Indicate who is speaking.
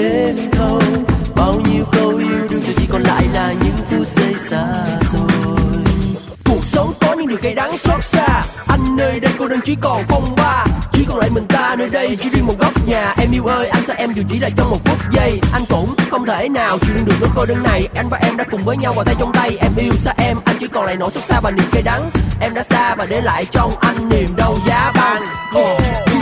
Speaker 1: hết thâu. Bao nhiêu câu yêu đương giờ chỉ còn lại là những phút giây xa rồi. Cuộc sống có những điều cay đắng xót xa, anh nơi đây cô đơn chỉ còn phong ba. Chỉ còn lại mình ta nơi đây, chỉ riêng một góc nhà. Em yêu ơi, anh xa em dù chỉ là trong một phút giây. Anh cũng không thể nào chịu đựng được nỗi cô đơn này. Anh và em đã cùng với nhau vào tay trong tay. Em yêu xa em, anh chỉ còn lại nỗi xót xa và niềm cay đắng. Em đã xa và để lại trong anh niềm đau giá băng.